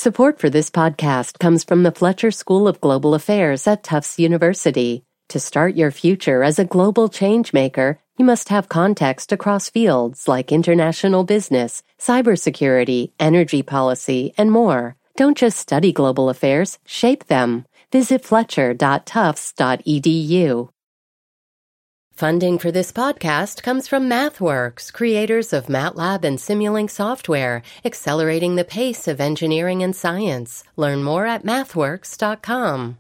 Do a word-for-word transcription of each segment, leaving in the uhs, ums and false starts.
Support for this podcast comes from the Fletcher School of Global Affairs at Tufts University. To start your future as a global changemaker, you must have context across fields like international business, cybersecurity, energy policy, and more. Don't just study global affairs, shape them. Visit fletcher dot tufts dot e d u. Funding for this podcast comes from MathWorks, creators of MATLAB and Simulink software, accelerating the pace of engineering and science. Learn more at mathworks dot com.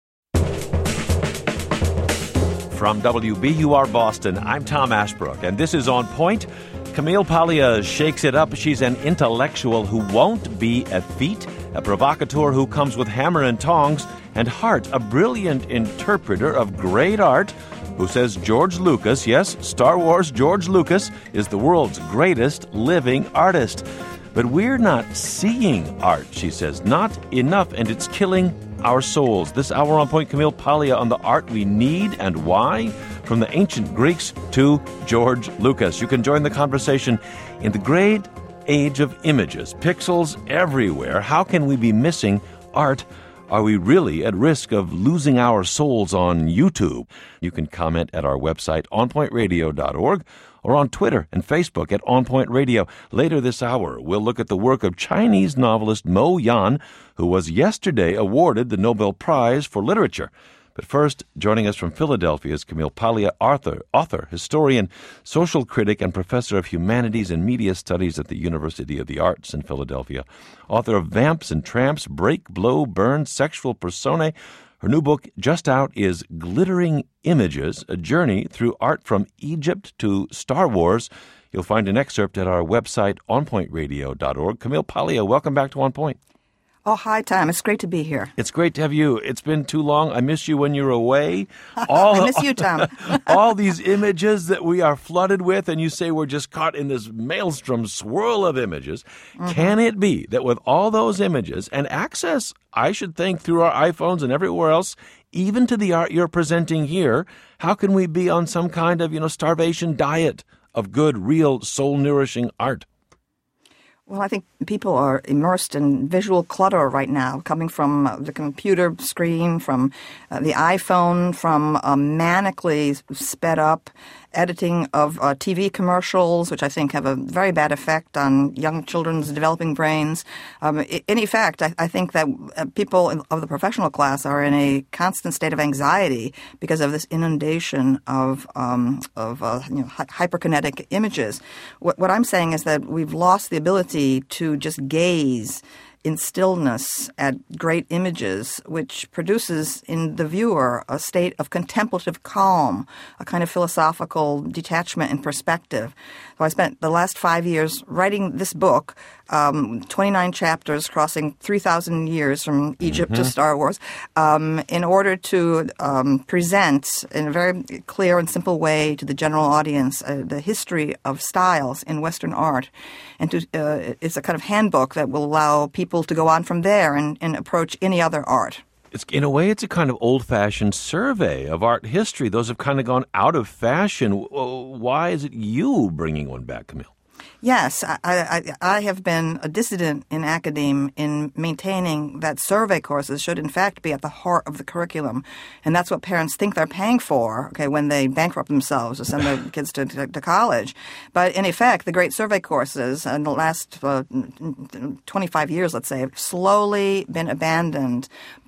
From W B U R Boston, I'm Tom Ashbrook, and this is On Point. Camille Paglia shakes it up. She's an intellectual who won't be effete, a provocateur who comes with hammer and tongs, and Hart, a brilliant interpreter of great art, who says George Lucas, yes, Star Wars George Lucas, is the world's greatest living artist. But we're not seeing art, she says, not enough, and it's killing our souls. This hour on Point, Camille Paglia on the art we need and why, from the ancient Greeks to George Lucas. You can join the conversation in the great age of images, pixels everywhere. How can we be missing art? Are we really at risk of losing our souls on YouTube? You can comment at our website, on point radio dot org, or on Twitter and Facebook at On Point Radio. Later this hour, we'll look at the work of Chinese novelist Mo Yan, who was yesterday awarded the Nobel Prize for Literature. But first, joining us from Philadelphia is Camille Paglia, author, author, historian, social critic, and professor of humanities and media studies at the University of the Arts in Philadelphia. Author of Vamps and Tramps, Break, Blow, Burn, Sexual Personae. Her new book, just out, is Glittering Images, a journey through art from Egypt to Star Wars. You'll find an excerpt at our website, on point radio dot org. Camille Paglia, welcome back to On Point. Oh, hi, Tom. It's great to be here. It's great to have you. It's been too long. I miss you when you're away. All, I miss you, Tom. all these images that we are flooded with, and you say we're just caught in this maelstrom swirl of images. Mm-hmm. Can it be that with all those images and access, I should think, through our iPhones and everywhere else, even to the art you're presenting here, how can we be on some kind of, you know, starvation diet of good, real, soul-nourishing art? Well, I think people are immersed in visual clutter right now, coming from uh, the computer screen, from uh, the iPhone, from uh, manically sped up editing of uh, T V commercials, which I think have a very bad effect on young children's developing brains. Um, in effect, I, I think that uh, people in, of the professional class are in a constant state of anxiety because of this inundation of um, of uh, you know, hy- hyperkinetic images. What, what I'm saying is that we've lost the ability to just gaze in stillness at great images, which produces in the viewer a state of contemplative calm, a kind of philosophical detachment and perspective. So I spent the last five years writing this book, um, twenty-nine chapters crossing three thousand years from Egypt mm-hmm. to Star Wars, um, in order to um, present in a very clear and simple way to the general audience uh, the history of styles in Western art. And to, uh, it's a kind of handbook that will allow people to go on from there and, and approach any other art. It's, in a way, it's a kind of old-fashioned survey of art history. Those have kind of gone out of fashion. Why is it you bringing one back, Camille? Yes, I, I, I have been a dissident in academe in maintaining that survey courses should in fact be at the heart of the curriculum. And that's what parents think they're paying for, okay, when they bankrupt themselves to send their kids to, to, to college. But in effect, the great survey courses in the last uh, twenty-five years, let's say, have slowly been abandoned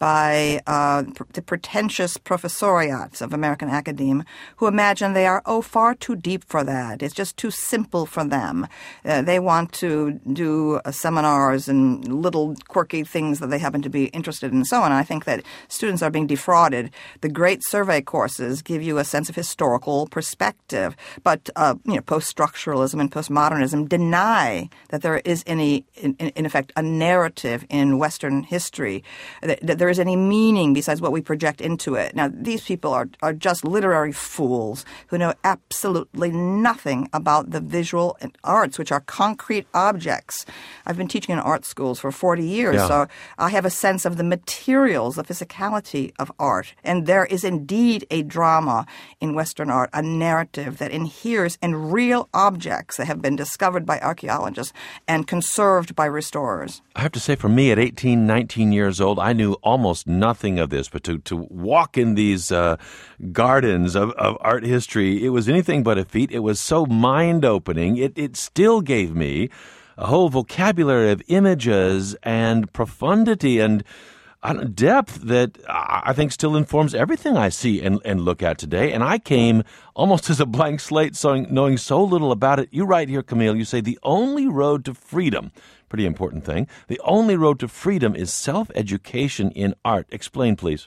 by uh, the pretentious professoriats of American academe who imagine they are, oh, far too deep for that. It's just too simple for them. Uh, they want to do uh, seminars and little quirky things that they happen to be interested in and so on. And I think that students are being defrauded. The great survey courses give you a sense of historical perspective, but uh, you know, post-structuralism and postmodernism deny that there is any, in, in effect, a narrative in Western history, that, that there is any meaning besides what we project into it. Now, these people are, are just literary fools who know absolutely nothing about the visual arts arts, which are concrete objects. I've been teaching in art schools for forty years, Yeah. so I have a sense of the materials, the physicality of art. And there is indeed a drama in Western art, a narrative that inheres in real objects that have been discovered by archaeologists and conserved by restorers. I have to say, for me, at eighteen, nineteen years old, I knew almost nothing of this, but to, to walk in these uh, gardens of, of art history, it was anything but a feat. It was so mind-opening. It, it still gave me a whole vocabulary of images and profundity and uh, depth that I think still informs everything I see and, and look at today. And I came almost as a blank slate, so knowing so little about it. You write here, Camille, you say the only road to freedom, pretty important thing, the only road to freedom is self-education in art. Explain, please.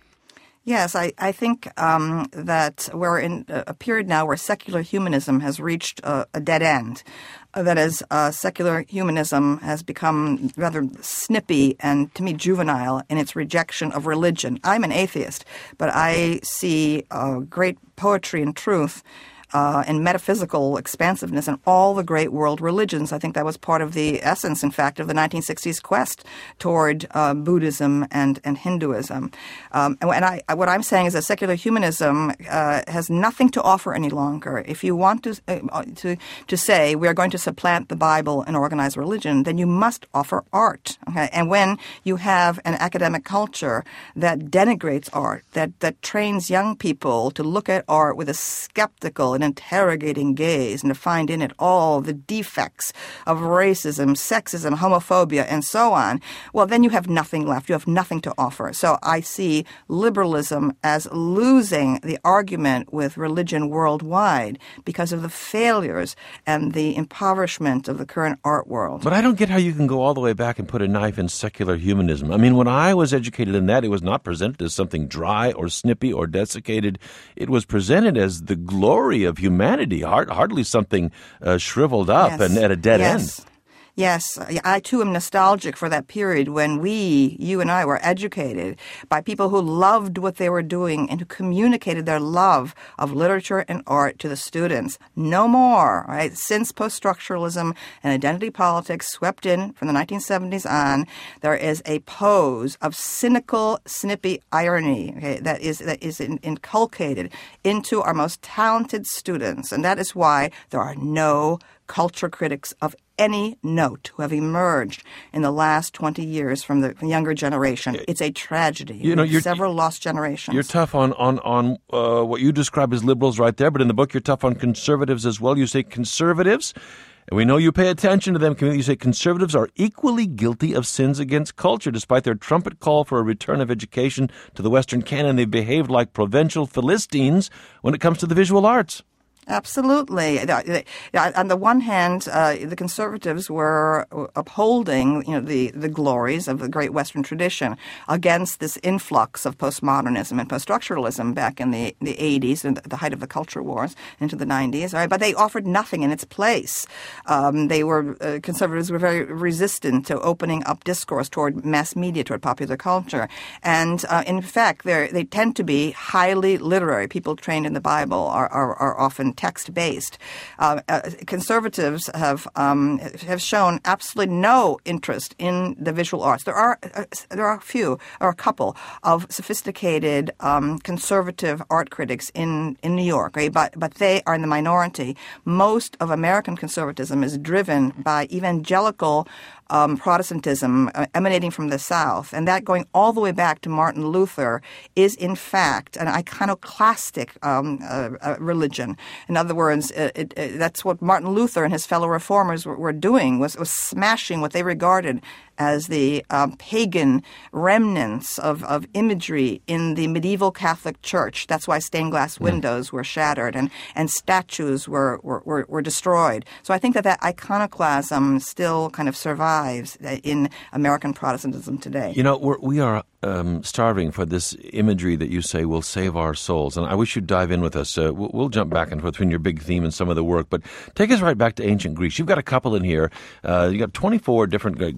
Yes, I, I think um, that we're in a period now where secular humanism has reached a, a dead end. Uh, that is, uh, secular humanism has become rather snippy and, to me, juvenile in its rejection of religion. I'm an atheist, but I see uh, great poetry and truth Uh, and metaphysical expansiveness in all the great world religions. I think that was part of the essence, in fact, of the nineteen sixties quest toward uh, Buddhism and, and Hinduism. Um, and and I, what I'm saying is that secular humanism uh, has nothing to offer any longer. If you want to, uh, to to say we are going to supplant the Bible and organized religion, then you must offer art. Okay? And when you have an academic culture that denigrates art, that, that trains young people to look at art with a skeptical and interrogating gaze and to find in it all the defects of racism, sexism, homophobia, and so on, well, then you have nothing left. You have nothing to offer. So I see liberalism as losing the argument with religion worldwide because of the failures and the impoverishment of the current art world. But I don't get how you can go all the way back and put a knife in secular humanism. I mean, when I was educated in that, it was not presented as something dry or snippy or desiccated. It was presented as the glory of humanity, hard, hardly something uh, shriveled up Yes. and at a dead yes. end. Yes, I too am nostalgic for that period when we, you and I, were educated by people who loved what they were doing and who communicated their love of literature and art to the students. No more, right? Since post-structuralism and identity politics swept in from the nineteen seventies on, there is a pose of cynical, snippy irony, okay, that is that is in, inculcated into our most talented students, and that is why there are no culture critics of any note who have emerged in the last twenty years from the younger generation. It's a tragedy. You know, We have you're, several lost generations. You're tough on, on, on uh, what you describe as liberals right there, but in the book you're tough on conservatives as well. You say conservatives, and we know you pay attention to them. You say conservatives are equally guilty of sins against culture. Despite their trumpet call for a return of education to the Western canon, they've behaved like provincial Philistines when it comes to the visual arts. Absolutely. On the one hand, uh, the conservatives were upholding, you know, the, the glories of the great Western tradition against this influx of postmodernism and poststructuralism back in the, the eighties and the height of the culture wars into the nineties. Right? But they offered nothing in its place. Um, they were uh, conservatives were very resistant to opening up discourse toward mass media, toward popular culture, and uh, in fact, they they tend to be highly literary. People trained in the Bible are are, are often text-based. Uh, uh, conservatives have um, have shown absolutely no interest in the visual arts. There are uh, there are a few or a couple of sophisticated um, conservative art critics in, in New York, right? But but they are in the minority. Most of American conservatism is driven by evangelical Um, Protestantism uh, emanating from the South, and that going all the way back to Martin Luther is, in fact, an iconoclastic um, uh, uh, religion. In other words, it, it, it, that's what Martin Luther and his fellow reformers were, were doing, was, was smashing what they regarded as the um, pagan remnants of, of imagery in the medieval Catholic Church. That's why stained glass windows were shattered and, and statues were, were, were, were destroyed. So I think that that iconoclasm still kind of survives in American Protestantism today. You know, we're, we are um, starving for this imagery that you say will save our souls. And I wish you'd dive in with us. Uh, we'll, we'll jump back and forth between your big theme and some of the work. But take us right back to ancient Greece. You've got a couple in here. Uh, you got twenty-four different great, great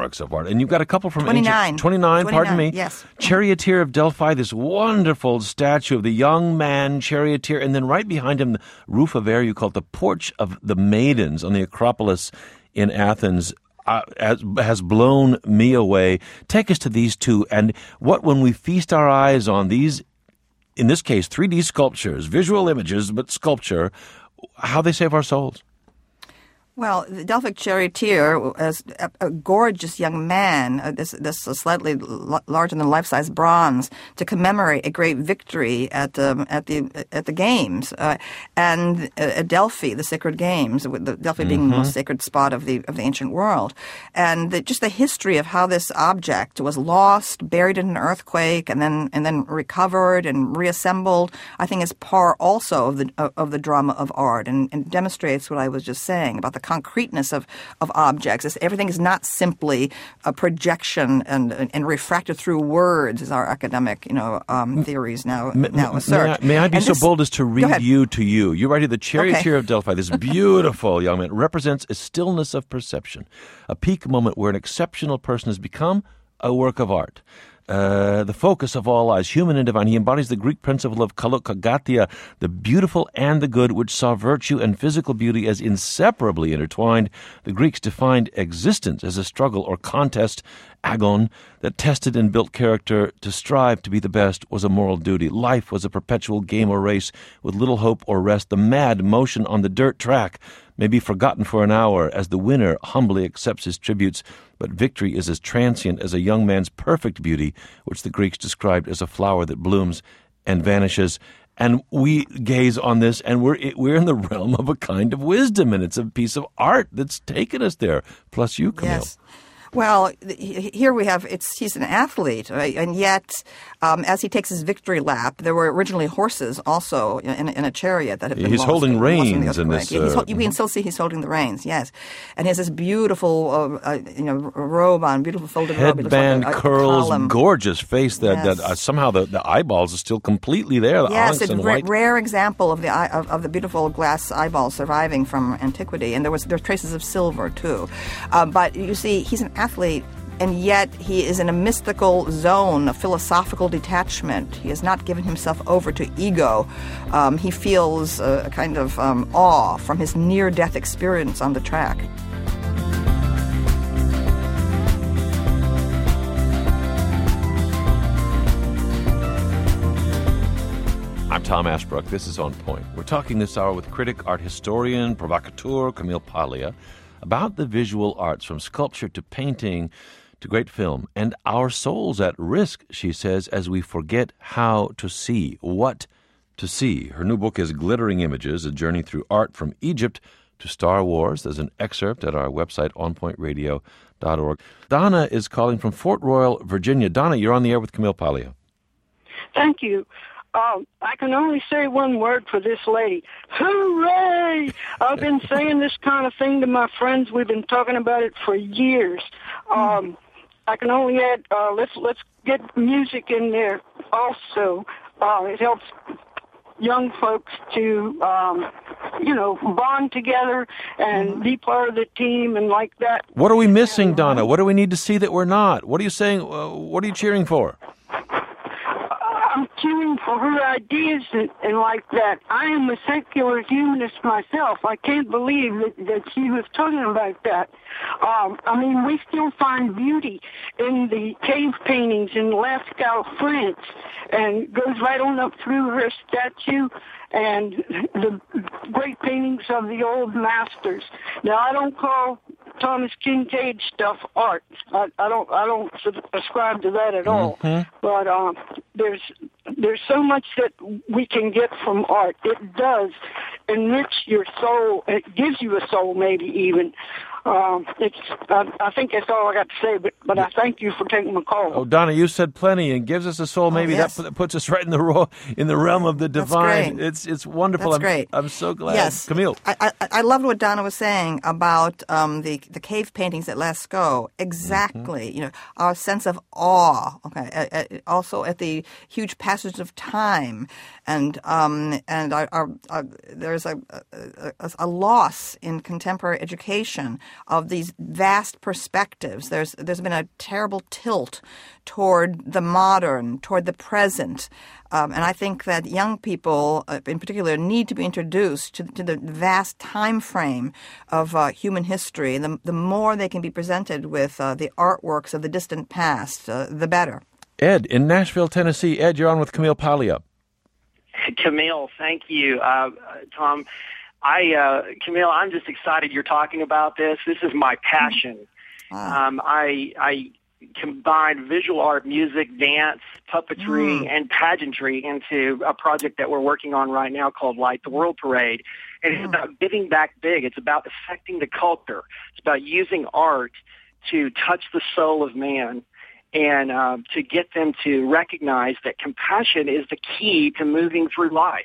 works of art. And you've got a couple from twenty-nine. ancient... twenty-nine, pardon me. Yes. Charioteer of Delphi, this wonderful statue of the young man charioteer, and then right behind him, the roof of air, you call it the Porch of the Maidens on the Acropolis in Athens. Uh, has, has blown me away. Take us to these two, and what when we feast our eyes on these, in this case, three D sculptures, visual images, but sculpture, how they save our souls. Well, the Delphic charioteer, as a, a gorgeous young man, uh, this, this slightly l- larger than life-size bronze, to commemorate a great victory at um, at the at the games, uh, and uh, at Delphi, the sacred games, with the Delphi being mm-hmm. the most sacred spot of the of the ancient world, and the, just the history of how this object was lost, buried in an earthquake, and then and then recovered and reassembled, I think is part also of the of, of the drama of art, and, and demonstrates what I was just saying about the concreteness of, of objects. It's, everything is not simply a projection and, and, and refracted through words, as our academic, you know, um, theories now may, now assert. May I, may I be and so this, bold as to read you to you? You write here, the charioteer okay. of Delphi, this beautiful young man, represents a stillness of perception, a peak moment where an exceptional person has become a work of art. Uh, the focus of all eyes, human and divine. He embodies the Greek principle of kalokagatia, the beautiful and the good, which saw virtue and physical beauty as inseparably intertwined. The Greeks defined existence as a struggle or contest, agon, that tested and built character. To strive to be the best was a moral duty. Life was a perpetual game or race with little hope or rest. The mad motion on the dirt track may be forgotten for an hour as the winner humbly accepts his tributes, but victory is as transient as a young man's perfect beauty, which the Greeks described as a flower that blooms and vanishes. And we gaze on this, and we're we're in the realm of a kind of wisdom, and it's a piece of art that's taken us there. Plus you, Camille. Yes. Well, here we have, it's he's an athlete, right? And yet, um, as he takes his victory lap, there were originally horses also in, in a chariot that had been He's lost, holding reins in, in this. Yeah, he's, uh, you can still see he's holding the reins, yes. And he has this beautiful, uh, uh, you know, robe on, beautiful folded robe. Headband, like a, a curls, column. Gorgeous face that, yes. that uh, somehow the, the eyeballs are still completely there. The yes, onyx a and ra- white. rare example of the eye, of, of the beautiful glass eyeballs surviving from antiquity. And there was there were traces of silver, too. Uh, but you see, he's an athlete. And yet he is in a mystical zone, a philosophical detachment. He has not given himself over to ego. Um, he feels a, a kind of um, awe from his near-death experience on the track. I'm Tom Ashbrook. This is On Point. We're talking this hour with critic, art historian, provocateur Camille Paglia about the visual arts, from sculpture to painting to great film, and our souls at risk, she says, as we forget how to see, what to see. Her new book is Glittering Images, a journey through art from Egypt to Star Wars. There's an excerpt at our website, on point radio dot org. Donna is calling from Fort Royal, Virginia. Donna, you're on the air with Camille Paglia. Thank you. Um, I can only say one word for this lady. Hooray! I've been saying this kind of thing to my friends. We've been talking about it for years. Um, I can only add, uh, let's let's get music in there also. Uh, it helps young folks to, um, you know, bond together and be part of the team and like that. What are we missing, Donna? What do we need to see that we're not? What are you saying? Uh, what are you cheering for? I'm cheering for her ideas and, and like that. I am a secular humanist myself. I can't believe that, that she was talking about that. Um, I mean, we still find beauty in the cave paintings in Lascaux, France, and goes right on up through her statue and the great paintings of the old masters. Now, I don't call Thomas Kinkade stuff art. I, I don't. I don't ascribe to that at all. Mm-hmm. But um, there's there's so much that we can get from art. It does enrich your soul. It gives you a soul, maybe even. Um, it's. I, I think that's all I got to say. But but I thank you for taking my call. Oh, Donna, you said plenty, and gives us a soul. Maybe oh, yes. that puts us right in the ro- in the realm of the divine. It's it's wonderful. That's I'm, great. I'm so glad. Yes, Camille. I, I I loved what Donna was saying about um, the the cave paintings at Lascaux. Exactly. Mm-hmm. You know, our sense of awe. Okay. Uh, uh, also at the huge passage of time, and um and our, our, our there's a, a a loss in contemporary education of these vast perspectives. There's there's been a terrible tilt toward the modern, toward the present. Um, and I think that young people, uh, in particular, need to be introduced to, to the vast time frame of uh, human history. And the, the more they can be presented with uh, the artworks of the distant past, uh, the better. Ed, in Nashville, Tennessee. Ed, you're on with Camille Paglia. Camille, thank you. Uh, Tom, I, uh, Camille, I'm just excited you're talking about this. This is my passion. Wow. Um, I, I combine visual art, music, dance, puppetry, Mm. and pageantry into a project that we're working on right now called Light the World Parade. And it's Mm. about giving back big. It's about affecting the culture. It's about using art to touch the soul of man and uh, to get them to recognize that compassion is the key to moving through life.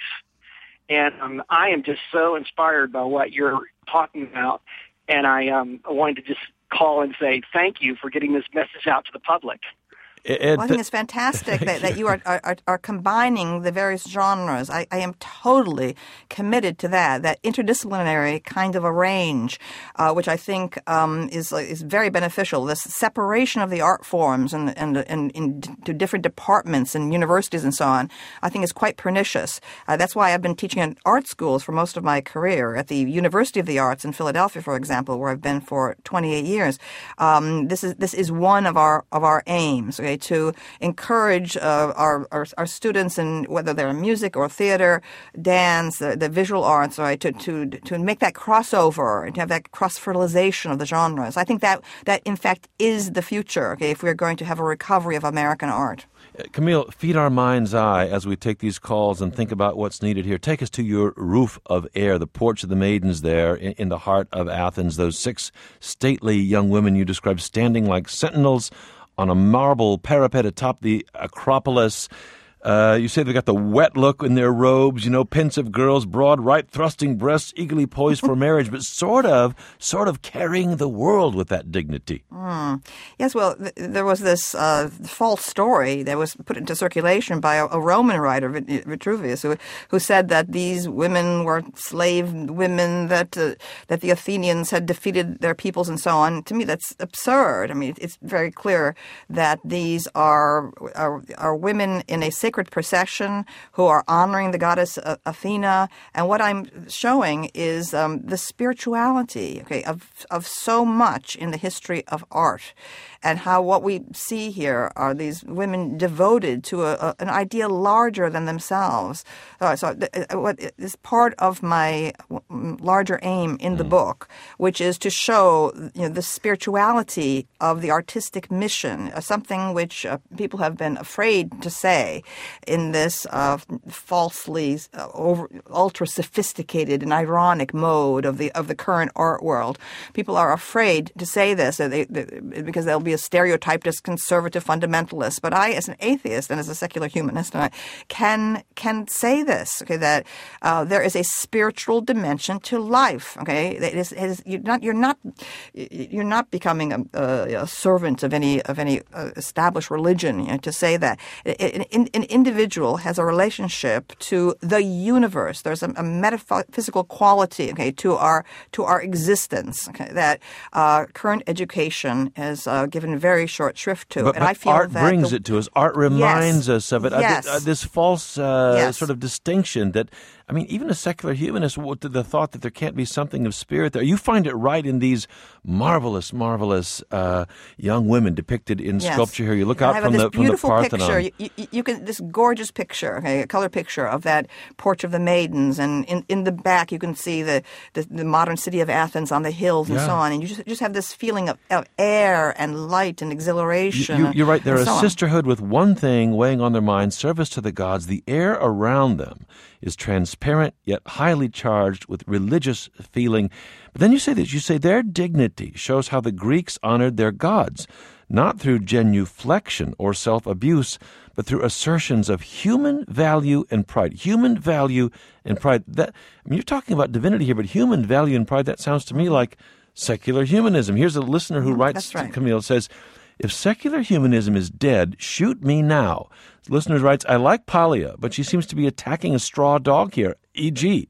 And um, I am just so inspired by what you're talking about, and I um, wanted to just call and say thank you for getting this message out to the public. Ed, Well, I think it's fantastic that, that you are, are are combining the various genres. I, I am totally committed to that, that interdisciplinary kind of a range, uh, which I think um, is is very beneficial. This separation of the art forms and and, and into different departments and universities and so on, I think is quite pernicious. Uh, that's why I've been teaching at art schools for most of my career, at the University of the Arts in Philadelphia, for example, where I've been for twenty-eight years. Um, this is this is one of our of our aims. Okay, to encourage uh, our, our our students, in whether they're in music or theater, dance, the, the visual arts, right, to, to to make that crossover and to have that cross-fertilization of the genres. I think that that in fact is the future. Okay, if we're going to have a recovery of American art. Camille, feed our mind's eye as we take these calls and think about what's needed here. Take us to your roof of air, the porch of the maidens there in, in the heart of Athens, those six stately young women you described standing like sentinels on a marble parapet atop the Acropolis. Uh, you say they've got the wet look in their robes, you know, pensive girls, broad, right, thrusting breasts, eagerly poised for marriage, but sort of, sort of carrying the world with that dignity. Mm. Yes, well, th- there was this uh, false story that was put into circulation by a, a Roman writer, Vit- Vitruvius, who, who said that these women were slave women, that uh, that the Athenians had defeated their peoples and so on. To me, that's absurd. I mean, it's very clear that these are are, are women in a sacred procession who are honoring the goddess uh, Athena. And what I'm showing is um, the spirituality, okay, of of so much in the history of art, and how what we see here are these women devoted to a, a, an idea larger than themselves. Uh, so th- what is part of my larger aim in the Mm. book, which is to show, you know, the spirituality of the artistic mission, uh, something which uh, people have been afraid to say in this uh, falsely uh, over, ultra-sophisticated and ironic mode of the of the current art world. People are afraid to say this uh, they, they, because they'll be stereotyped as conservative fundamentalists. But I, as an atheist and as a secular humanist, and I can can say this, okay, that uh, there is a spiritual dimension to life. Okay, it is, it is, you're not you're not you're not becoming a, a, a servant of any of any uh, established religion, you know, to say that an, an individual has a relationship to the universe. There's a, a metaphysical quality, okay, to our to our existence, okay, that uh, current education has uh, given very short shrift to. But, and but I feel art that brings the, it to us. Art reminds yes, us of it. Yes. Uh, th- uh, this false uh, yes. sort of distinction that, I mean, even a secular humanist, the thought that there can't be something of spirit there. You find it right in these marvelous, marvelous uh, young women depicted in yes. sculpture here. You look And out I have from this the from the beautiful Parthenon. picture. You, you, you can this gorgeous picture, okay, a color picture of that Porch of the Maidens, and in, in the back you can see the, the, the modern city of Athens on the hills and Yeah. so on, and you just just have this feeling of, of air and light and exhilaration. You, you, you're right. They're and a so on. sisterhood with one thing weighing on their minds: service to the gods. The air around them is transparent yet highly charged with religious feeling. But then you say that you say their dignity shows how the Greeks honored their gods, not through genuflection or self-abuse, but through assertions of human value and pride. Human value and pride. That I mean, you're talking about divinity here, but human value and pride, that sounds to me like secular humanism. Here's a listener who writes, That's right. Camille, says, if secular humanism is dead, shoot me now. The listener writes, I like Paglia, but she seems to be attacking a straw dog here, for example,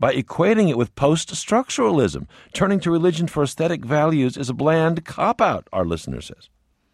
by equating it with post-structuralism. Turning to religion for aesthetic values is a bland cop-out, our listener says.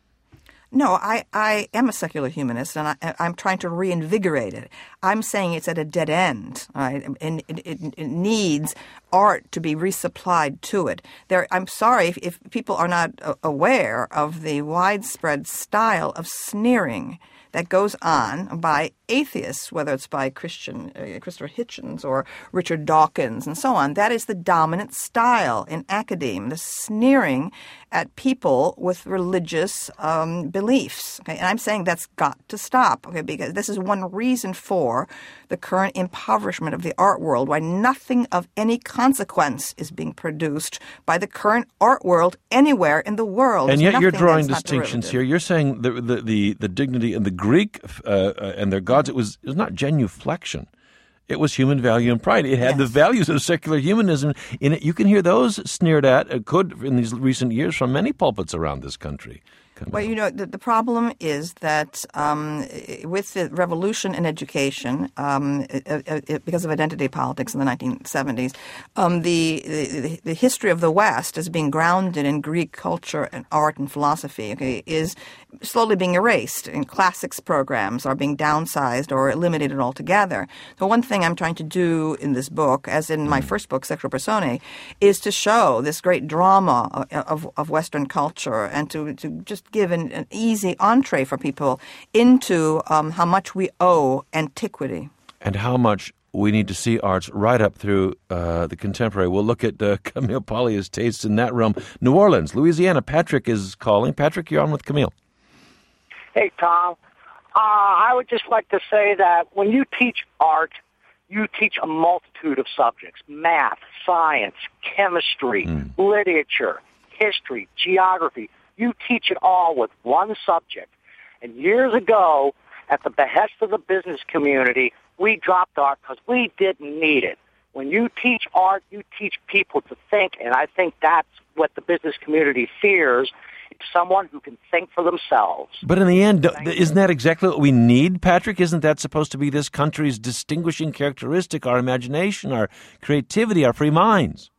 No, I, I am a secular humanist, and I, I'm trying to reinvigorate it. I'm saying it's at a dead end, right? And it, it, it needs art to be resupplied to it. There, I'm sorry if, if people are not aware of the widespread style of sneering that goes on by atheists, whether it's by Christian uh, Christopher Hitchens or Richard Dawkins and so on. That is the dominant style in academia, the sneering at people with religious um, beliefs. Okay? And I'm saying that's got to stop, okay, because this is one reason for the current impoverishment of the art world, why nothing of any consequence is being produced by the current art world anywhere in the world. And There's yet you're nothing drawing that's not distinctions derivative. here. You're saying the the, the, the dignity and the Greek uh, uh, and their gods, it was, it was not genuflection. It was human value and pride. It had Yes. the values of secular humanism in it. You can hear those sneered at, uh, could in these recent years, from many pulpits around this country. Well, you know, the, the problem is that um, with the revolution in education, um, it, it, because of identity politics in the nineteen seventies, um, the, the the history of the West as being grounded in Greek culture and art and philosophy, okay, is slowly being erased. And classics programs are being downsized or eliminated altogether. So one thing I'm trying to do in this book, as in my first book, Sexual Personae, is to show this great drama of, of Western culture and to, to just give an, an easy entree for people into um, how much we owe antiquity. And how much we need to see arts right up through uh, the contemporary. We'll look at uh, Camille Paglia's tastes in that realm. New Orleans, Louisiana. Patrick is calling. Patrick, you're on with Camille. Hey, Tom. Uh, I would just like to say that when you teach art, you teach a multitude of subjects: math, science, chemistry, mm. literature, history, geography. You teach it all with one subject. And years ago, at the behest of the business community, we dropped art because we didn't need it. When you teach art, you teach people to think, and I think that's what the business community fears. It's someone who can think for themselves. But in the end, isn't that exactly what we need, Patrick? Isn't that supposed to be this country's distinguishing characteristic, our imagination, our creativity, our free minds?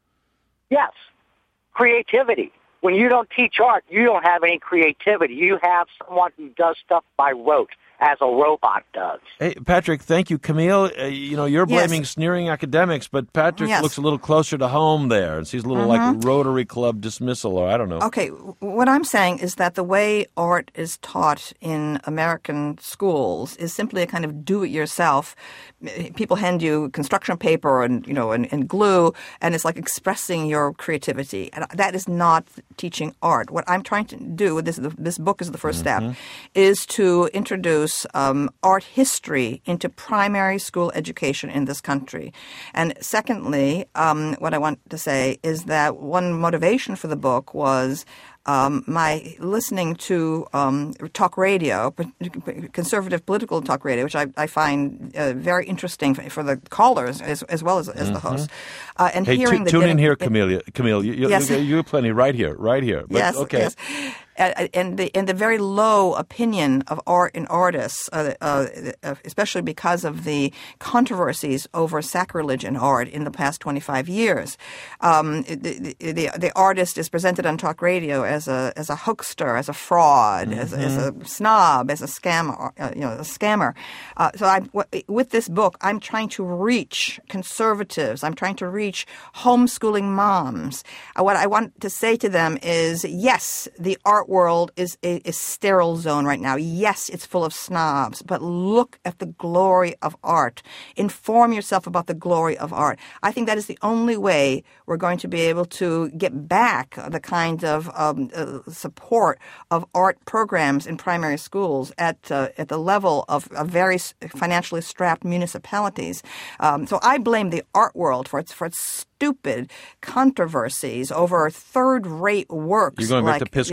Yes, creativity. When you don't teach art, you don't have any creativity. You have someone who does stuff by rote, as a robot does. Hey, Patrick, thank you. Camille, uh, you know, you're blaming Yes. sneering academics, but Patrick Yes. looks a little closer to home there and sees a little Mm-hmm. like Rotary Club dismissal, or I don't know. Okay, what I'm saying is that the way art is taught in American schools is simply a kind of do-it-yourself. People hand you construction paper and, you know, and, and glue, and it's like expressing your creativity. And that is not teaching art. What I'm trying to do, this this book is the first Mm-hmm. step, is to introduce um, art history into primary school education in this country. And secondly, um, what I want to say is that one motivation for the book was Um, my listening to um, talk radio, conservative political talk radio, which I, I find uh, very interesting for, for the callers as, as well as, as the hosts. Uh, and Hey, hearing tu- the tune in getting- here, Camille. Camille, you, you, Yes. you, you have plenty right here, right here. But, yes, okay. yes. Uh, and the and the very low opinion of art and artists, uh, uh, especially because of the controversies over sacrilege in art in the past twenty-five years. Um, the, the the artist is presented on talk radio as a as a hoaxer, as a fraud, mm-hmm. as, as a snob, as a scammer, uh, you know, a scammer. Uh, so I, with this book, I'm trying to reach conservatives. I'm trying to reach homeschooling moms. Uh, what I want to say to them is, yes, the art world is a, a sterile zone right now. Yes, it's full of snobs, but look at the glory of art. Inform yourself about the glory of art. I think that is the only way we're going to be able to get back the kind of um, uh, support of art programs in primary schools at uh, at the level of, of very financially strapped municipalities. Um, so I blame the art world for its for its stupid controversies over third-rate works. You're going like, back to Piss you know, Christ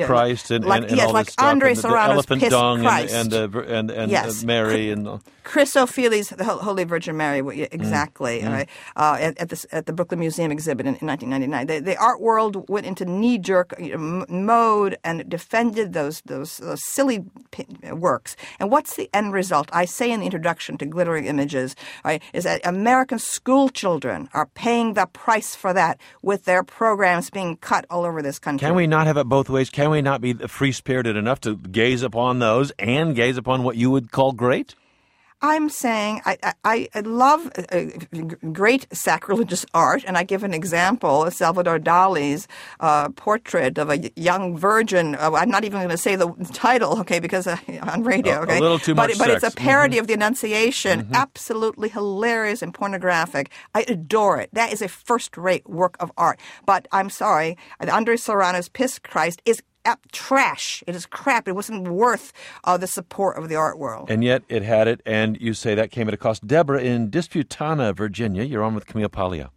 Christ and, like, and, and yes, all like this stuff. Andre and the, the Serrano's elephant Piss dung Christ. and and uh, and, and Yes. uh, Mary and Chris O'Feely's The Holy Virgin Mary, exactly, Mm. right, uh, at, at, the, at the Brooklyn Museum exhibit in, in nineteen ninety-nine. The, the art world went into knee-jerk mode and defended those, those, those silly works. And what's the end result? I say in the introduction to Glittering Images, right, is that American school children are paying the price for that with their programs being cut all over this country. Can we not have it both ways? Can we not be free-spirited enough to gaze upon those and gaze upon what you would call great? I'm saying I, I, I love uh, great sacrilegious art, and I give an example, Salvador Dali's uh, portrait of a young virgin. Uh, I'm not even going to say the title, okay, because uh, on radio, okay? A, a little too but, much But sex. it's a parody mm-hmm. of the Annunciation, mm-hmm. absolutely hilarious and pornographic. I adore it. That is a first-rate work of art. But I'm sorry, Andre Serrano's Piss Christ is trash. It is crap. It wasn't worth uh, the support of the art world. And yet it had it, and you say that came at a cost. Deborah in Disputana, Virginia, you're on with Camille Paglia.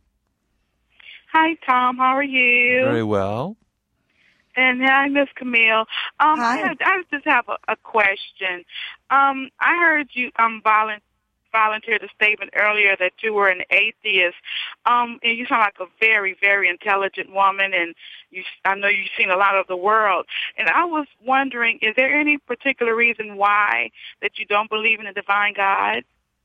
Hi, Tom. How are you? Very well. And hi, Miss Camille. Um, Hi. I, have, I just have a, a question. Um, I heard you um volunteer. volunteered a statement earlier that you were an atheist, um, and you sound like a very, very intelligent woman, and you, I know you've seen a lot of the world. And I was wondering, is there any particular reason why that you don't believe in a divine God?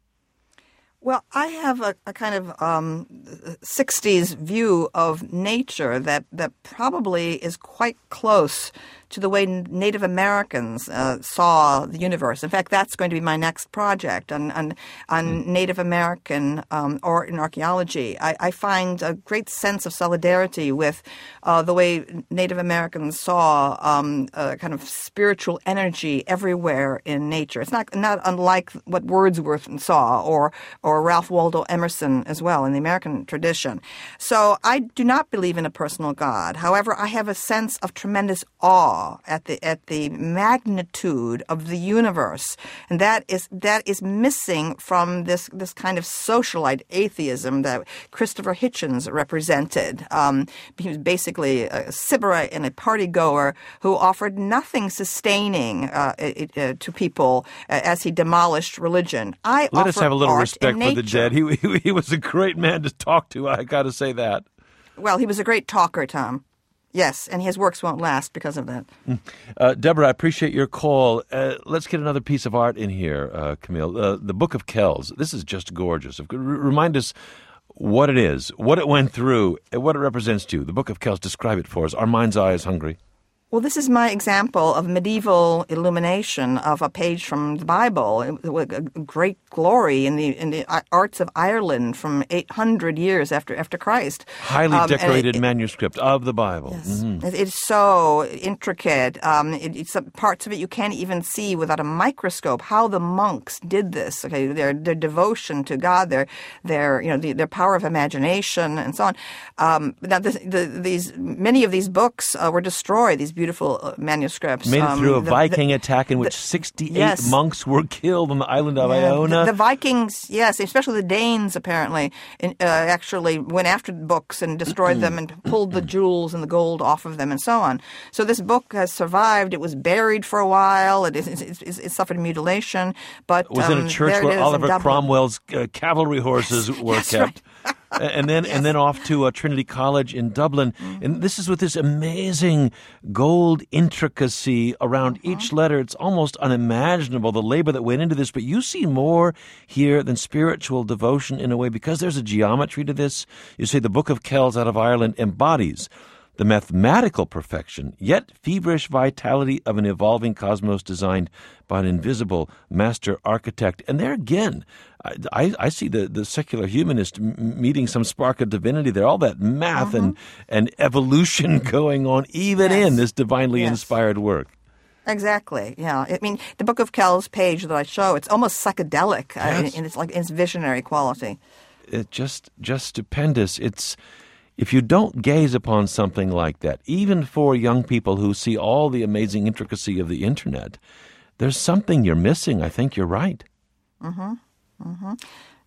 Well, I have a, a kind of um, sixties view of nature that, that probably is quite close to the way Native Americans uh, saw the universe. In fact, that's going to be my next project on on, on Native American um, art and archaeology. I, I find a great sense of solidarity with uh, the way Native Americans saw um, a kind of spiritual energy everywhere in nature. It's not not unlike what Wordsworth saw or or Ralph Waldo Emerson as well in the American tradition. So I do not believe in a personal God. However, I have a sense of tremendous awe at the at the magnitude of the universe, and that is that is missing from this this kind of socialite atheism that Christopher Hitchens represented. Um, he was basically a sybarite and a party goer who offered nothing sustaining uh, it, uh, to people uh, as he demolished religion. I Let offer us have a little art respect in for the nature. dead. He, he he was a great man to talk to. I got to say that. Well, he was a great talker, Tom. Yes, and his works won't last because of that. Uh, Deborah, I appreciate your call. Uh, let's get another piece of art in here, uh, Camille. Uh, the Book of Kells. This is just gorgeous. R- remind us what it is, what it went through, and what it represents to you. The Book of Kells, describe it for us. Our mind's eye is hungry. Well, this is my example of medieval illumination of a page from the Bible. It was a great glory in the in the arts of Ireland from eight hundred years after after Christ. Highly Um, and decorated it- it- manuscript of the Bible. Yes. Mhm. It- It's so intricate. Um, it, it's parts of it you can't even see without a microscope. How the monks did this? Okay, their their devotion to God, their their you know the, their power of imagination, and so on. Um, now, this, the, these many of these books uh, were destroyed. These beautiful uh, manuscripts Made it um, through a the- Viking the- attack in which the- sixty-eight yes. monks were killed on the island of Yeah, Iona. The, the Vikings, yes, especially the Danes, apparently, in, uh, actually went after the books and destroyed them and pulled the jewels and the gold off of them and so on. So this book has survived. It was buried for a while. It, it, it, it, it suffered mutilation, but It was um, in a church there it where is in Oliver Dublin. Cromwell's uh, cavalry horses were That's kept. right. and then and then off to uh, Trinity College in Dublin. Mm-hmm. And this is with this amazing gold intricacy around Mm-hmm. each letter. It's almost unimaginable, the labor that went into this. But you see more here than spiritual devotion in a way, because there's a geometry to this. You say the Book of Kells out of Ireland embodies the mathematical perfection, yet feverish vitality of an evolving cosmos designed by an invisible master architect. And there again, I, I, I see the, the secular humanist m- meeting some spark of divinity there, all that math Mm-hmm. and, and evolution going on, even Yes. in this divinely Yes. inspired work. Exactly. Yeah. I mean, the Book of Kells page that I show, it's almost psychedelic uh, Yes. in, in its like in its visionary quality. It's just, just stupendous. It's, if you don't gaze upon something like that, even for young people who see all the amazing intricacy of the internet, there's something you're missing. I think you're right. Mm-hmm. Mm-hmm.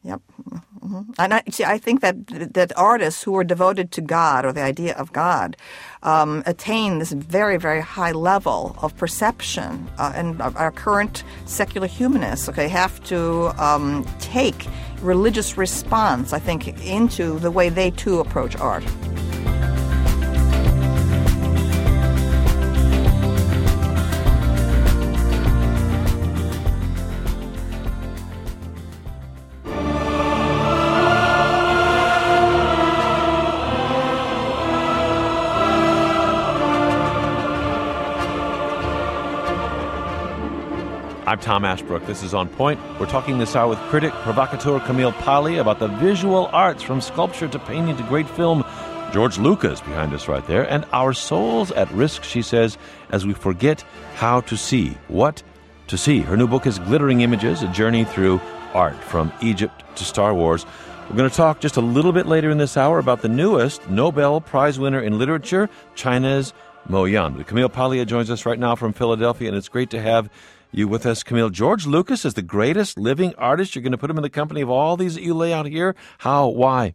Yep. Mm-hmm. And I, see, I think that that artists who are devoted to God or the idea of God um, attain this very, very high level of perception. Uh, and our current secular humanists, okay, have to um, take religious response, I think, into the way they too approach art. I'm Tom Ashbrook. This is On Point. We're talking this hour with critic, provocateur Camille Paglia about the visual arts, from sculpture to painting to great film. George Lucas behind us right there. And our souls at risk, she says, as we forget how to see. What to see? Her new book is Glittering Images, a journey through art from Egypt to Star Wars. We're going to talk just a little bit later in this hour about the newest Nobel Prize winner in literature, China's Mo Yan. But Camille Paglia joins us right now from Philadelphia, and it's great to have you with us, Camille. George Lucas is the greatest living artist. You're going to put him in the company of all these that you lay out here. How? Why?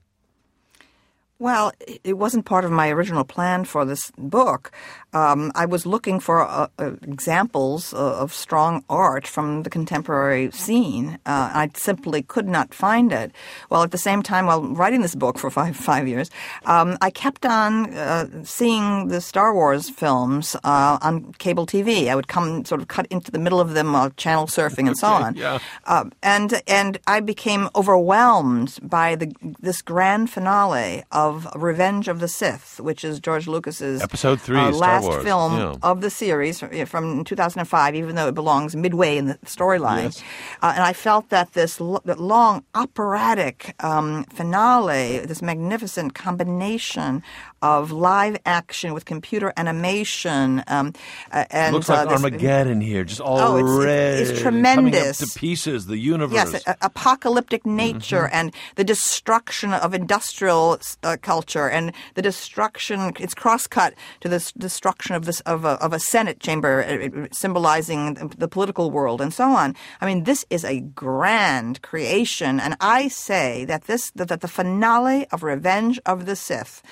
Well, it wasn't part of my original plan for this book. Um, I was looking for uh, uh, examples uh, of strong art from the contemporary scene. Uh, I simply could not find it. Well, at the same time, while writing this book for five five years, um, I kept on uh, seeing the Star Wars films uh, on cable T V. I would come sort of cut into the middle of them while channel surfing and so on. Yeah. Uh, and and I became overwhelmed by the this grand finale of Of Revenge of the Sith, which is George Lucas's Episode three, uh, Star last Wars. film Yeah. of the series from two thousand five, even though it belongs midway in the storyline. Yes. Uh, and I felt that this lo- long operatic um, finale, this magnificent combination of live action with computer animation, um, uh, and Looks like uh, this, Armageddon here, just all Oh, it's- red. it's coming tremendous. up to pieces, the universe. Yes, a- apocalyptic nature mm-hmm. and the destruction of industrial uh, culture and the destruction. It's cross-cut to this destruction of this of a, of a Senate chamber, uh, symbolizing the political world and so on. I mean, this is a grand creation, and I say that this that, that the finale of Revenge of the Sith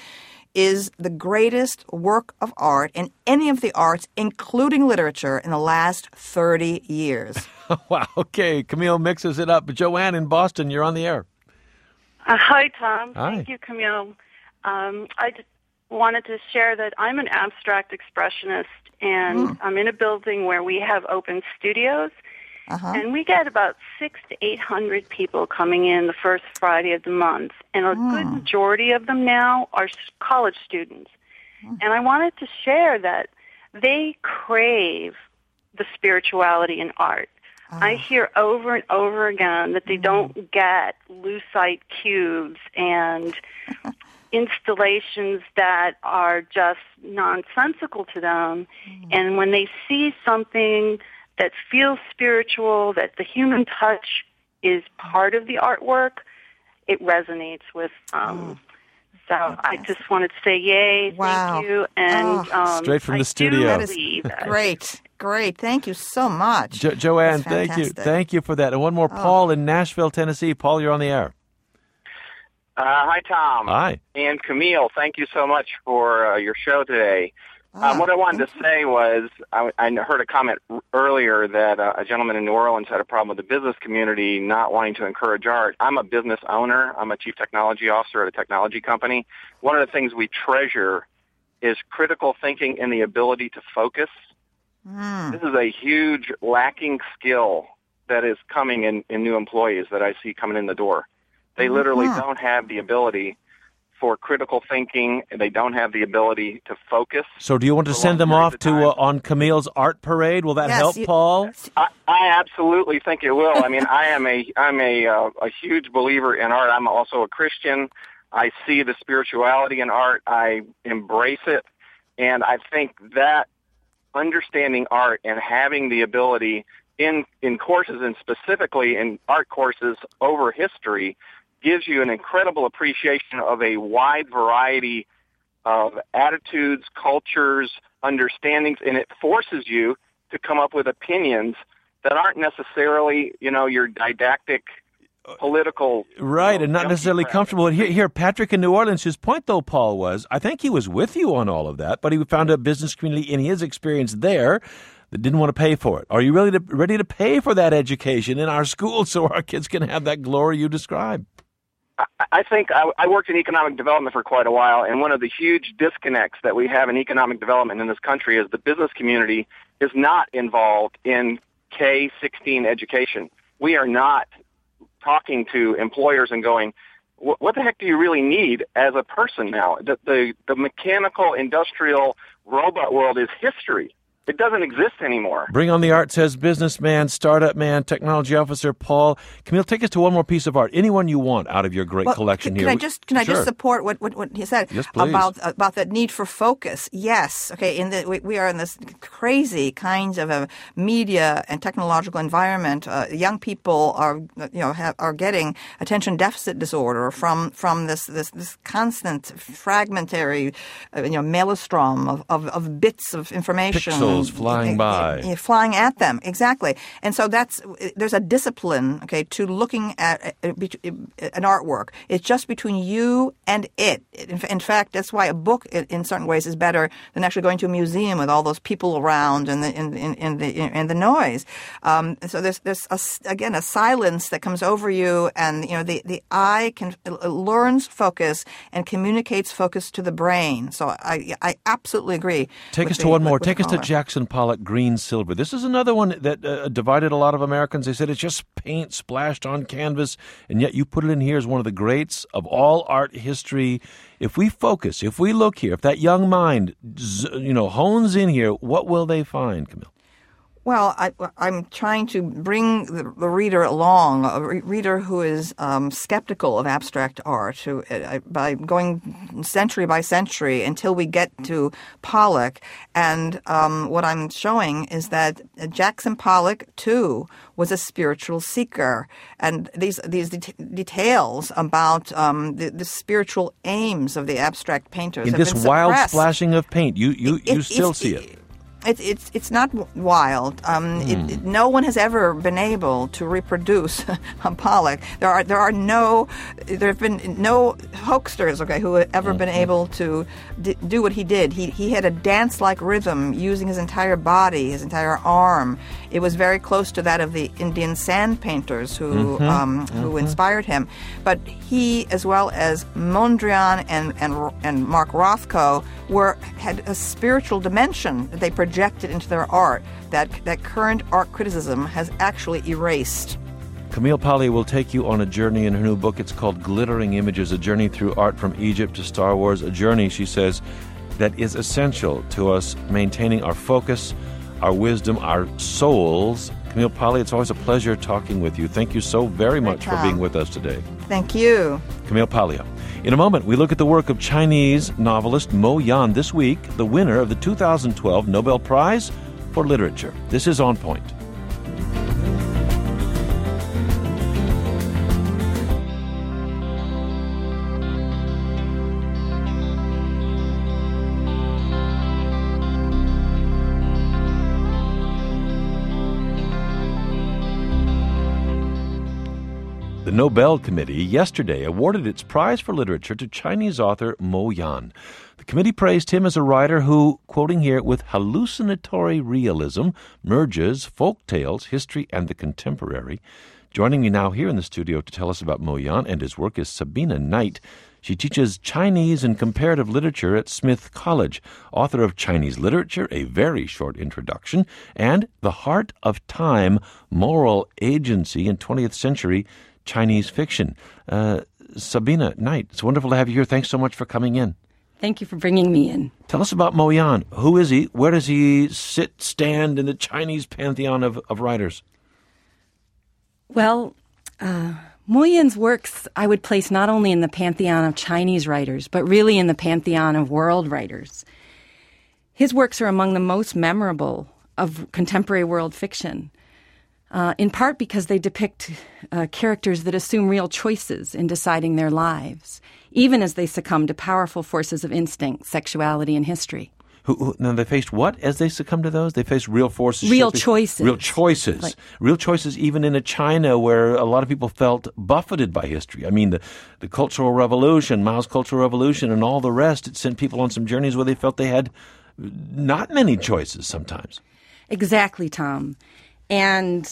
is the greatest work of art in any of the arts, including literature, in the last thirty years. Wow. Okay. Camille mixes it up. Joanne in Boston, you're on the air. Uh, hi, Tom. Hi. Thank you, Camille. Um, I just wanted to share that I'm an abstract expressionist, and Mm. I'm in a building where we have open studios, Uh-huh. and we get about six to eight hundred people coming in the first Friday of the month, and a Mm. good majority of them now are s- college students. Mm. And I wanted to share that they crave the spirituality in art. I hear over and over again that they don't get lucite cubes and installations that are just nonsensical to them. And when they see something that feels spiritual, that the human touch is part of the artwork, it resonates with um So I just wanted to say, yay, Wow. thank you. And Oh. um, Straight from I the studio. do That is believe that Great, great. Thank you so much. Jo- Joanne, That's thank you. fantastic. Thank you for that. And one more, Oh. Paul in Nashville, Tennessee. Paul, you're on the air. Uh, hi, Tom. Hi. And Camille, thank you so much for uh, your show today. Ah, um, what I wanted to thank say was I, I heard a comment r- earlier that uh, a gentleman in New Orleans had a problem with the business community not wanting to encourage art. I'm a business owner. I'm a chief technology officer at a technology company. One of the things we treasure is critical thinking and the ability to focus. Mm. This is a huge lacking skill that is coming in, in new employees that I see coming in the door. They literally Mhm. don't have the ability for critical thinking, and they don't have the ability to focus. So do you want to For send them long off periods of to uh, time. on Camille's art parade? Will that Yes, help, you- Paul? I, I absolutely think it will. I mean, I am a I'm a uh, a huge believer in art. I'm also a Christian. I see the spirituality in art. I embrace it, and I think that understanding art and having the ability in in courses, and specifically in art courses over history, gives you an incredible appreciation of a wide variety of attitudes, cultures, understandings, and it forces you to come up with opinions that aren't necessarily, you know, your didactic political. Right, you know, and not necessarily Democrat. comfortable. And here, here, Patrick in New Orleans, his point, though, Paul, was, I think he was with you on all of that, but he found a business community in his experience there that didn't want to pay for it. Are you really to, ready to pay for that education in our schools so our kids can have that glory you describe? I think I, I worked in economic development for quite a while, and one of the huge disconnects that we have in economic development in this country is the business community is not involved in K sixteen education. We are not talking to employers and going, what the heck do you really need as a person now? The, the, the mechanical, industrial, robot world is history. It doesn't exist anymore. Bring on the art, says businessman, startup man, technology officer Paul. Camille, take us to one more piece of art. Anyone you want out of your great well, collection can, here. Can I just can I sure. just support what, what, what he said yes, please. about about that need for focus? Yes. Okay. In the we, we are in this crazy kind of a media and technological environment. Uh, young people are you know have, are getting attention deficit disorder from from this this, this constant fragmentary uh, you know maelstrom of, of, of bits of information. Pixels flying by. Flying at them, exactly. And so that's there's a discipline, okay, to looking at an artwork. It's just between you and it. In fact, that's why a book, in certain ways, is better than actually going to a museum with all those people around and the in, in, in the in the noise. Um, so there's there's a, again a silence that comes over you, and you know the the eye can learns focus and communicates focus to the brain. So I I absolutely agree. Take us the, to one more. with, with Take us to Jackson Pollock. Green Silver. This is another one that uh, divided a lot of Americans. They said it's just paint splashed on canvas, and yet you put it in here as one of the greats of all art history. If we focus, if we look here, if that young mind, you know, hones in here, what will they find, Camille? Well, I, I'm trying to bring the, the reader along, a re- reader who is um, skeptical of abstract art, who, uh, by going century by century until we get to Pollock. And um, what I'm showing is that Jackson Pollock, too, was a spiritual seeker. And these these det- details about um, the, the spiritual aims of the abstract painters in have this been wild suppressed. splashing of paint, you you, It- you it- still it's- see it. It's it's it's not wild. Um, Mm. it, it, no one has ever been able to reproduce Pollock. There are there are no there have been no hoaxsters, okay, who have ever mm-hmm. been able to d- do what he did. He he had a dance-like rhythm using his entire body, his entire arm. It was very close to that of the Indian sand painters who mm-hmm. um, mm-hmm. who inspired him. But he, as well as Mondrian and and and Mark Rothko, were had a spiritual dimension that they projected into their art that that current art criticism has actually erased. Camille Paglia will take you on a journey in her new book. It's called Glittering Images, a journey through art from Egypt to Star Wars, a journey, she says, that is essential to us maintaining our focus, our wisdom, our souls. Camille Paglia, it's always a pleasure talking with you. Thank you so very much for being with us today. Thank you. Camille Paglia. In a moment, we look at the work of Chinese novelist Mo Yan, this week the winner of the two thousand twelve Nobel Prize for Literature. This is On Point. The Nobel Committee yesterday awarded its prize for literature to Chinese author Mo Yan. The committee praised him as a writer who, quoting here, with hallucinatory realism, merges folk tales, history, and the contemporary. Joining me now here in the studio to tell us about Mo Yan and his work is Sabina Knight. She teaches Chinese and comparative literature at Smith College, author of Chinese Literature, A Very Short Introduction, and The Heart of Time, Moral Agency in twentieth Century Chinese Fiction. Uh, Sabina Knight, it's wonderful to have you here. Thanks so much for coming in. Thank you for bringing me in. Tell us about Mo Yan. Who is he? Where does he sit, stand in the Chinese pantheon of, of writers? Well, uh, Mo Yan's works I would place not only in the pantheon of Chinese writers, but really in the pantheon of world writers. His works are among the most memorable of contemporary world fiction. Uh, in part because they depict uh, characters that assume real choices in deciding their lives, even as they succumb to powerful forces of instinct, sexuality, and history. Who, who, now, they faced what as they succumbed to those? They faced real forces. Real shaping, choices. Real choices. Like, real choices even in a China where a lot of people felt buffeted by history. I mean, the, the Cultural Revolution, Mao's Cultural Revolution, and all the rest, it sent people on some journeys where they felt they had not many choices sometimes. Exactly, Tom. And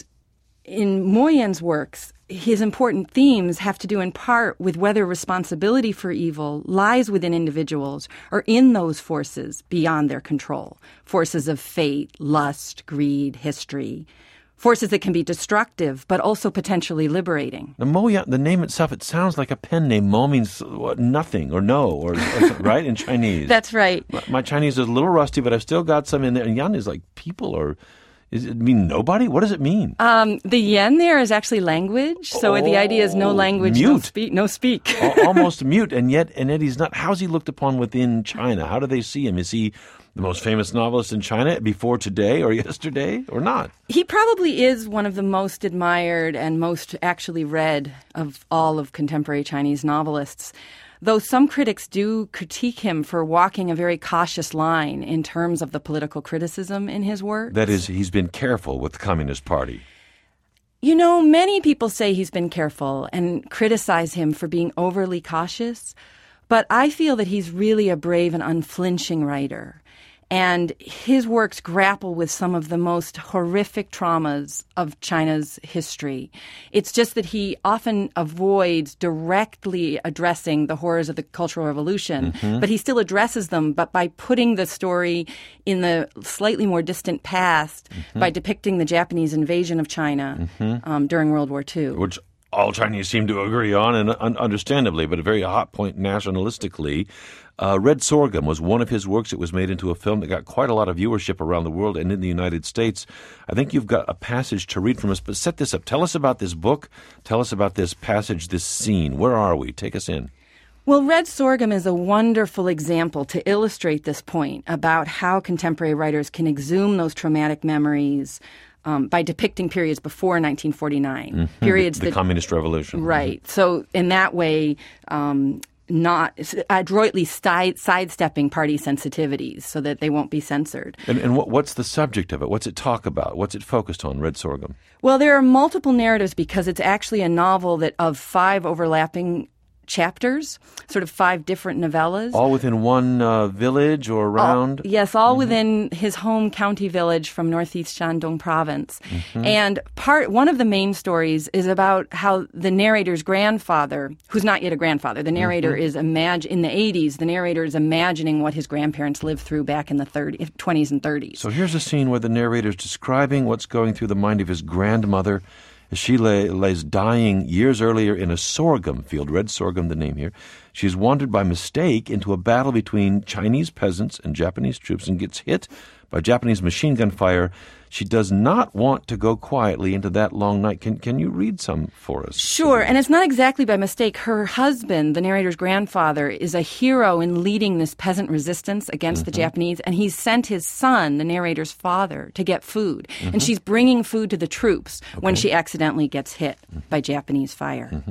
in Moyen's works, his important themes have to do in part with whether responsibility for evil lies within individuals or in those forces beyond their control, forces of fate, lust, greed, history, forces that can be destructive but also potentially liberating. The Moyan, the name itself, it sounds like a pen name. Mo means what, nothing or no, or, or right in Chinese. That's right. My, my Chinese is a little rusty, but I've still got some in there. And Yan is like people or... Does it mean nobody? What does it mean? Um, the yen there is actually language. So oh, the idea is no language, mute. no speak. No speak. Almost mute, and yet, and yet he's not. How's he looked upon within China? How do they see him? Is he the most famous novelist in China before today or yesterday or not? He probably is one of the most admired and most actually read of all of contemporary Chinese novelists. Though some critics do critique him for walking a very cautious line in terms of the political criticism in his work. That is, he's been careful with the Communist Party. You know, many people say he's been careful and criticize him for being overly cautious, but I feel that he's really a brave and unflinching writer. And his works grapple with some of the most horrific traumas of China's history. It's just that he often avoids directly addressing the horrors of the Cultural Revolution, mm-hmm. but he still addresses them, but by putting the story in the slightly more distant past, mm-hmm. by depicting the Japanese invasion of China mm-hmm. um, during World War Two. Which all Chinese seem to agree on, and un- understandably, but a very hot point nationalistically. Uh, Red Sorghum was one of his works. It was made into a film that got quite a lot of viewership around the world and in the United States. I think you've got a passage to read from us, but set this up. Tell us about this book. Tell us about this passage, this scene. Where are we? Take us in. Well, Red Sorghum is a wonderful example to illustrate this point about how contemporary writers can exhume those traumatic memories Um, by depicting periods before nineteen forty-nine, mm-hmm. periods the, the that, Communist Revolution, right? Mm-hmm. So in that way, um, not adroitly side, sidestepping party sensitivities so that they won't be censored. And, and what, what's the subject of it? What's it talk about? What's it focused on? Red Sorghum. Well, there are multiple narratives because it's actually a novel that of five overlapping chapters, sort of five different novellas. All within one uh, village or around? All, yes, all mm-hmm. within his home county village from northeast Shandong province. Mm-hmm. And part one of the main stories is about how the narrator's grandfather, who's not yet a grandfather, the narrator mm-hmm. is imag- in the eighties, the narrator is imagining what his grandparents lived through back in the thirties, twenties and thirties. So here's a scene where the narrator is describing what's going through the mind of his grandmother as she lay, lays dying years earlier in a sorghum field, red sorghum, the name here. She's wandered by mistake into a battle between Chinese peasants and Japanese troops and gets hit by Japanese machine gun fire. She does not want to go quietly into that long night. Can can you read some for us? Sure, and it's not exactly by mistake. Her husband, the narrator's grandfather, is a hero in leading this peasant resistance against mm-hmm. the Japanese, and he's sent his son, the narrator's father, to get food. Mm-hmm. And she's bringing food to the troops okay. when she accidentally gets hit mm-hmm. by Japanese fire. Mm-hmm.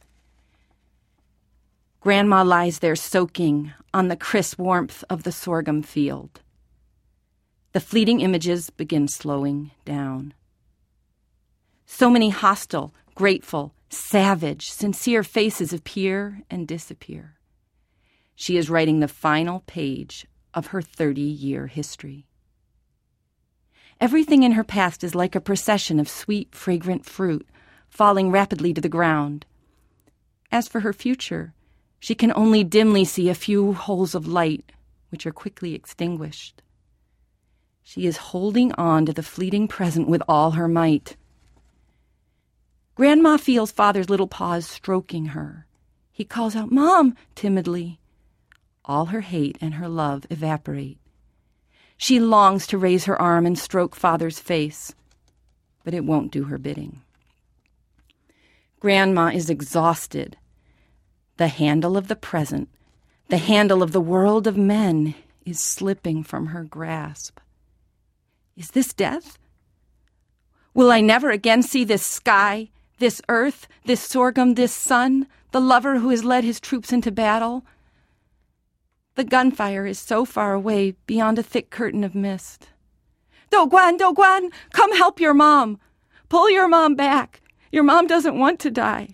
Grandma lies there soaking on the crisp warmth of the sorghum field. The fleeting images begin slowing down. So many hostile, grateful, savage, sincere faces appear and disappear. She is writing the final page of her thirty-year history. Everything in her past is like a procession of sweet, fragrant fruit falling rapidly to the ground. As for her future, she can only dimly see a few holes of light, which are quickly extinguished. She is holding on to the fleeting present with all her might. Grandma feels Father's little paws stroking her. He calls out, "Mom," timidly. All her hate and her love evaporate. She longs to raise her arm and stroke Father's face, but it won't do her bidding. Grandma is exhausted. The handle of the present, the handle of the world of men, is slipping from her grasp. Is this death? Will I never again see this sky, this earth, this sorghum, this sun, the lover who has led his troops into battle? The gunfire is so far away beyond a thick curtain of mist. Do Guan, Do Guan, come help your mom. Pull your mom back. Your mom doesn't want to die.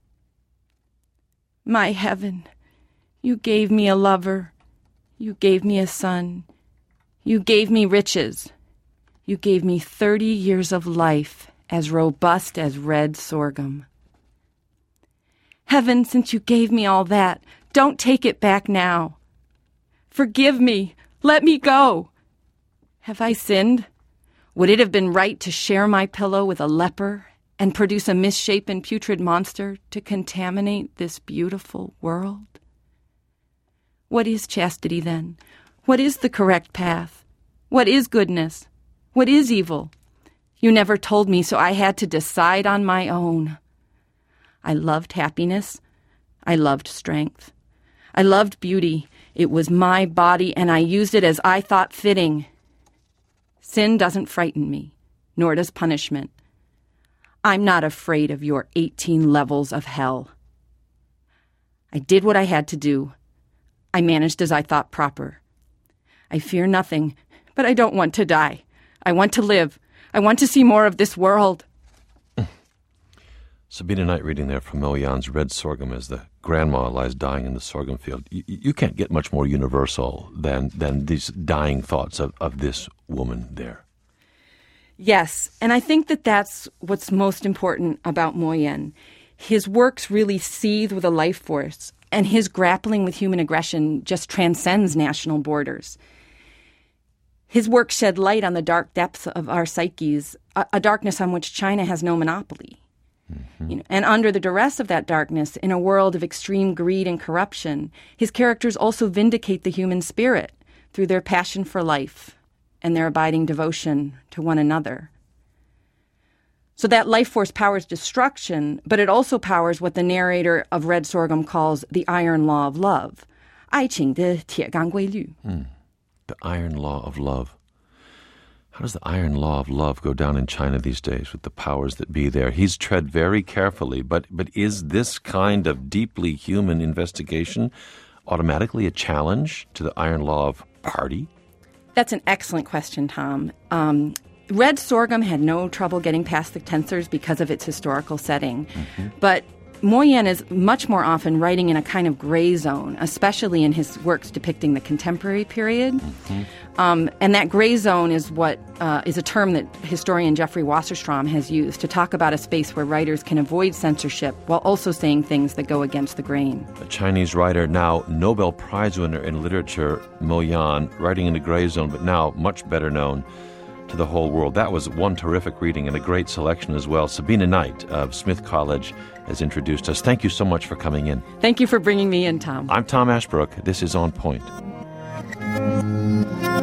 My heaven, you gave me a lover. You gave me a son. You gave me riches. You gave me thirty years of life as robust as red sorghum. Heaven, since you gave me all that, don't take it back now. Forgive me. Let me go. Have I sinned? Would it have been right to share my pillow with a leper and produce a misshapen, putrid monster to contaminate this beautiful world? What is chastity, then? What is the correct path? What is goodness? What is evil? You never told me, so I had to decide on my own. I loved happiness. I loved strength. I loved beauty. It was my body, and I used it as I thought fitting. Sin doesn't frighten me, nor does punishment. I'm not afraid of your eighteen levels of hell. I did what I had to do. I managed as I thought proper. I fear nothing, but I don't want to die. I want to live. I want to see more of this world. Sabina Knight reading there from Mo Yan's Red Sorghum as the grandma lies dying in the sorghum field. You, you can't get much more universal than than these dying thoughts of, of this woman there. Yes, and I think that that's what's most important about Mo Yan. His works really seethe with a life force, and his grappling with human aggression just transcends national borders. His work shed light on the dark depths of our psyches, a, a darkness on which China has no monopoly. Mm-hmm. You know, and under the duress of that darkness, in a world of extreme greed and corruption, his characters also vindicate the human spirit through their passion for life and their abiding devotion to one another. So that life force powers destruction, but it also powers what the narrator of Red Sorghum calls the iron law of love. 爱情的铁杆规律. Mm. The iron law of love. How does the iron law of love go down in China these days with the powers that be there? He's tread very carefully, but but is this kind of deeply human investigation automatically a challenge to the iron law of party? That's an excellent question, Tom. Um, Red Sorghum had no trouble getting past the censors because of its historical setting. Mm-hmm. But Mo Yan is much more often writing in a kind of gray zone, especially in his works depicting the contemporary period. Mm-hmm. Um, and that gray zone is what uh, is a term that historian Jeffrey Wasserstrom has used to talk about a space where writers can avoid censorship while also saying things that go against the grain. A Chinese writer, now Nobel Prize winner in literature, Mo Yan, writing in a gray zone, but now much better known to the whole world. That was one terrific reading and a great selection as well. Sabina Knight of Smith College has introduced us. Thank you so much for coming in. Thank you for bringing me in, Tom. I'm Tom Ashbrook. This is On Point.